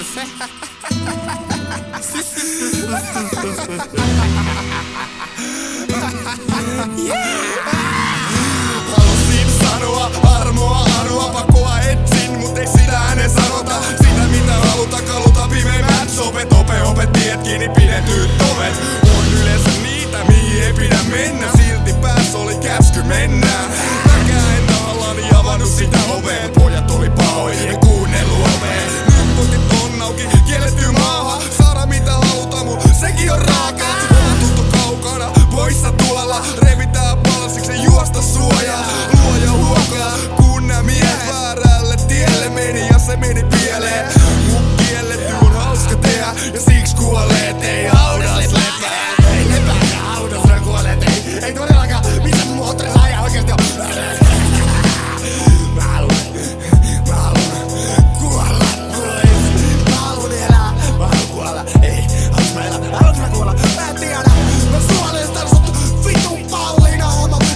Halusin sanoa armoa, pakoa etsin, mut ei sitä äänen sanota. Sitä mitä haluta, kaluta pimeimmät sopet. Opet, tiet kiinni pidetyt ovet. On yleensä niitä, mihin ei pidä mennä. Silti päässä oli käsky mennään. Mäkään en tahallani avannut sitä ovea. Pojat oli pahoja, ei kuunnellu ovea. Nyt potit on auki, kielletty maahan. Saada mitä haluta, mut sekin on raakaa. On tuntu kaukana, poissa tuolla. Revitään palsiksi, juosta suojaa. Luoja huokaa, kun nää miehet väärälle tielle meni ja se meni pieleen. Mut kielletty on hauska tehdä ja siksi kuolleet ei haudas lepää. Ei lepääkään haudas, nää kuolleet ei todellakaan. Missä mun moottorissa ajaa oikeesti on? Mä haluun kuolla, mä haluun elää. Mä haluun kuolla, ei, haluuks mä elää? Haluuks mä kuolla? Mä en tiedä. Mä suolestan sut vitun pallina.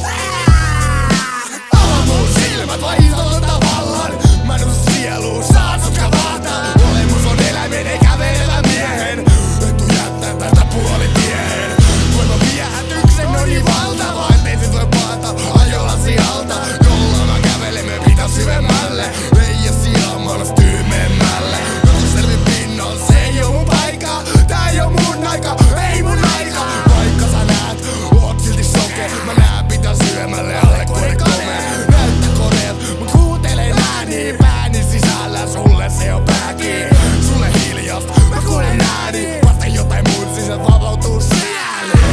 Ava mun silmät vai isota vallan. Mä en oo sieluun, saan sut kavahtaa. Olemus on eläimen eikä kävelevä miehen. En tuu jättää tästä puolitiehen. Voiman viehätyksen on niin valtava, ettei sit voi paata ajolasi alta. Jolla mä kävelen, me pitä syvemmälle. Leijä sijaan, mä olas tyymemmälle. Joku selvin pinnan, se ei oo mun paikka. Tää ei oo mun aika, ei mun aika. Vaikka sä näet, oot silti soke. Mä näen pitä syvemmälle, alle kuori komea. Näyttä koreet, mut kuuntelen ääni. Pääni sisällä, sulle se on pääkin. Sulle hiljast, mä kuulen ääni. Vasta jotain mun sisältä vapautuu sääli.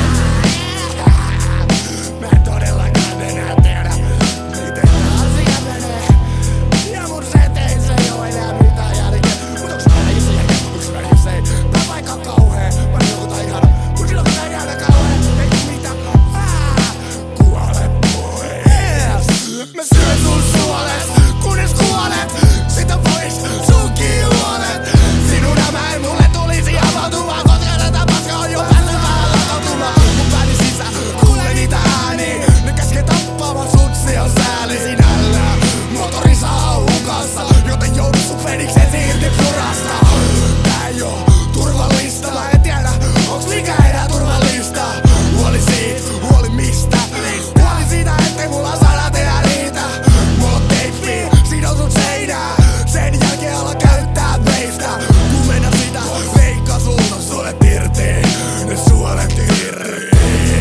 Mä en todellakaan enää tiedä, miten tää asia menee. Ja mun seteissä ei oo enää mitään järkeä. Mut onks mä näin se järkeä, onks mä näin se? Tää paikka on kauhea, mä jotain ihana. Mut silloin kun tää ei jäädä kauhea, ei tuu mitään. Kuole pois. Mä syön sun suoles, kunnes kuolet. Sitä pois sunkin huolet. Sinun hämäin mulle tulisi avautumaan, koska tätä paska on jo päässyt vähän latautumaan. Mun pääni sisä, kuule niitä ääniä. Ne käskee tappamaan sut, se on sääli sinällään. Motorissa on hukassa, joten joudut sun fenikseen silti purasta. Tää ei oo turvallista, mä en tiedä, onks mikään enää turvallista. Huoli siitä, huoli mistä? Huoli siitä, ettei mulla sana tehdä riitä. Mulla on teippi, sidotut seinään. Sen jälkeen ala käyttää meistä. Kun mennä sitä, leikkaa sulta suolet irti. Ne suolet irti.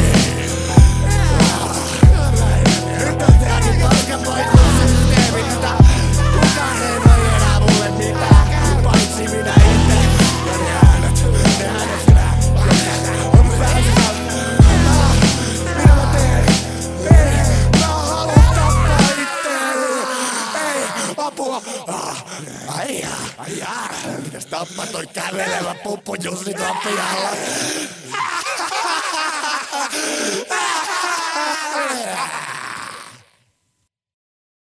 Nyt on tehnyt paskan poikun systeemistä. Kukaan ei voi enää mulle mitään, paitsi minä itse. Ja ne äänet kyllä on mun pään sisällä. Mitä mä teen? Ei, mä haluun tappaa itteeni. Ei, apua. Ai, pitäis tappaa toi kävelevä puppu Jussi tuon pihalla.